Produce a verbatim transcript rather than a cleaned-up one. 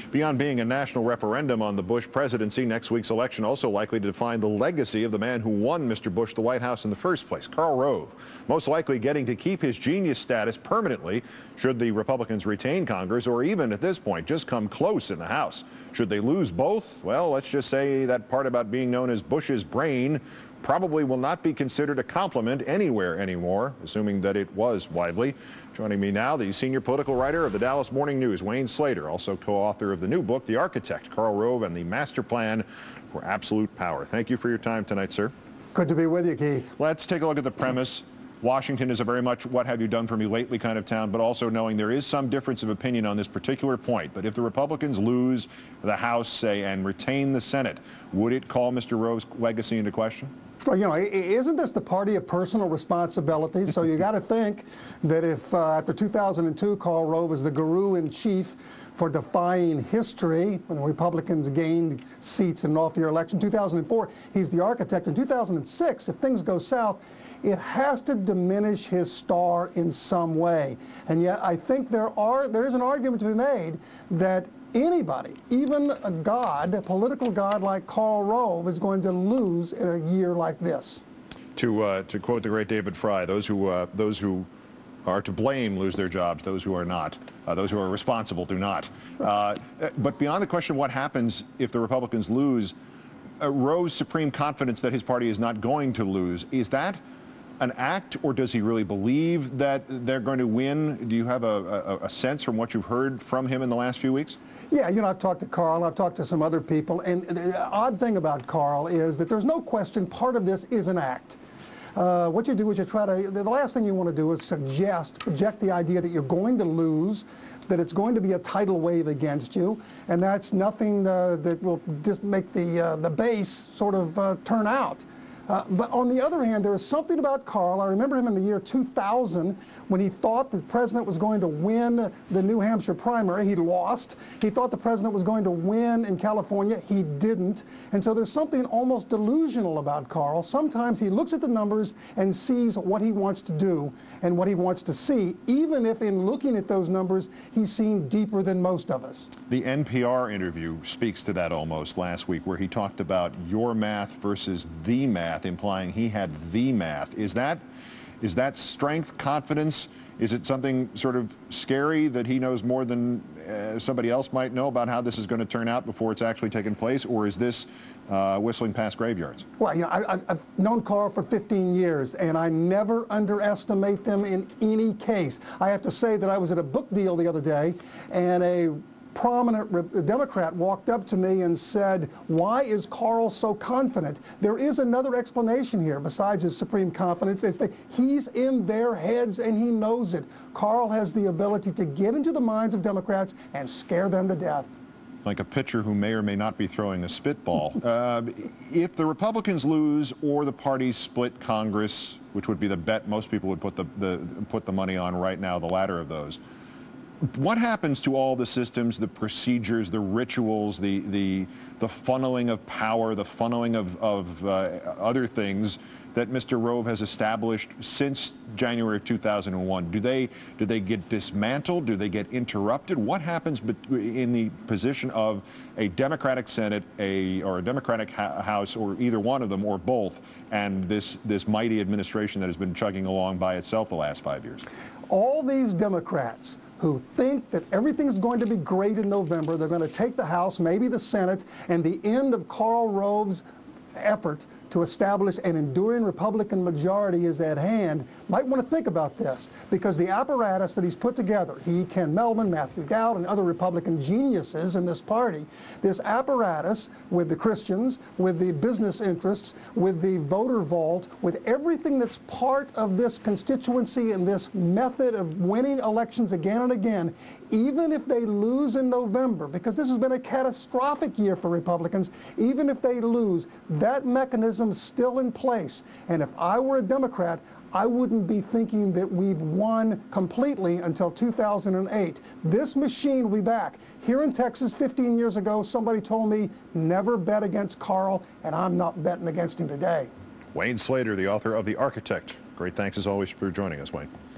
Beyond being a national referendum on the Bush presidency, next week's election also likely to define the legacy of the man who won Mister Bush the White House in the first place, Karl Rove, most likely getting to keep his genius status permanently should the Republicans retain Congress, or even at this point just come close in the House. Should they lose both, well, let's just say that part about being known as Bush's brain probably will not be considered a compliment anywhere anymore, assuming that it was widely. Joining me now, the senior political writer of the Dallas Morning News, Wayne Slater, also co-author of the new book, The Architect, Karl Rove and the Master Plan for Absolute Power. Thank you for your time tonight, sir. Good to be with you, Keith. Let's take a look at the premise. Washington is a very much what have you done for me lately kind of town, but also knowing there is some difference of opinion on this particular point. But if the Republicans lose the House, say, and retain the Senate, would it call Mister Rove's legacy into question? Well, you know, isn't this the party of personal responsibility? So you got to think that if uh, after two thousand two, Karl Rove was the guru in chief for defying history when the Republicans gained seats in an off-year election. two thousand four, he's the architect. In two thousand six, if things go south, it has to diminish his star in some way. And yet I think there are there is an argument to be made that anybody, even a god, a political god like Karl Rove, is going to lose in a year like this. To uh, to quote the great David Fry, those who uh, those who are to blame lose their jobs. Those who are not, uh, those who are responsible do not. Uh, but beyond the question, what happens if the Republicans lose? Uh, Rove's supreme confidence that his party is not going to lose, is that an act, or does he really believe that they're going to win? Do you have a, a, a sense from what you've heard from him in the last few weeks? Yeah, you know, I've talked to Karl, I've talked to some other people, and the odd thing about Karl is that there's no question part of this is an act. Uh, what you do is you try to, the last thing you want to do is suggest, project the idea that you're going to lose, that it's going to be a tidal wave against you, and that's nothing uh, that will just make the, uh, the base sort of uh, turn out. Uh, but on the other hand, there is something about Karl. I remember him in the year two thousand when he thought the president was going to win the New Hampshire primary. He lost. He thought the president was going to win in California. He didn't. And so there's something almost delusional about Karl. Sometimes he looks at the numbers and sees what he wants to do and what he wants to see, even if in looking at those numbers, he's seen deeper than most of us. The N P R interview speaks to that almost last week, where he talked about your math versus the math, implying he had the math. Is that Is that strength, confidence? Is it something sort of scary that he knows more than uh, somebody else might know about how this is going to turn out before it's actually taken place? Or is this uh, whistling past graveyards? Well, you know, I, I've known Karl for fifteen years, and I never underestimate them in any case. I have to say that I was at a book deal the other day, and a prominent Democrat walked up to me and said, why is Karl so confident? There is another explanation here besides his supreme confidence. It's that he's in their heads and he knows it. Karl has the ability to get into the minds of Democrats and scare them to death. Like a pitcher who may or may not be throwing a spitball. uh, if the Republicans lose or the parties split Congress, which would be the bet most people would put the, the, put the money on right now, the latter of those, what happens to all the systems, the procedures, the rituals, the the the funneling of power, the funneling of, of uh, other things that Mister Rove has established since January of two thousand one? Do they do they get dismantled? Do they get interrupted? What happens in the position of a Democratic Senate, a or a Democratic House, or either one of them, or both, and this this mighty administration that has been chugging along by itself the last five years? All these Democrats who think that everything's going to be great in November, they're going to take the House, maybe the Senate, and the end of Karl Rove's effort to establish an enduring Republican majority is at hand, might want to think about this, because the apparatus that he's put together, he, Ken Mehlman, Matthew Dowd, and other Republican geniuses in this party, this apparatus with the Christians, with the business interests, with the voter vault, with everything that's part of this constituency and this method of winning elections again and again, even if they lose in November, because this has been a catastrophic year for Republicans, even if they lose, that mechanism's still in place. And if I were a Democrat, I wouldn't be thinking that we've won completely until two thousand eight. This machine will be back. Here in Texas fifteen years ago, somebody told me, never bet against Karl, and I'm not betting against him today. Wayne Slater, the author of The Architect. Great thanks as always for joining us, Wayne.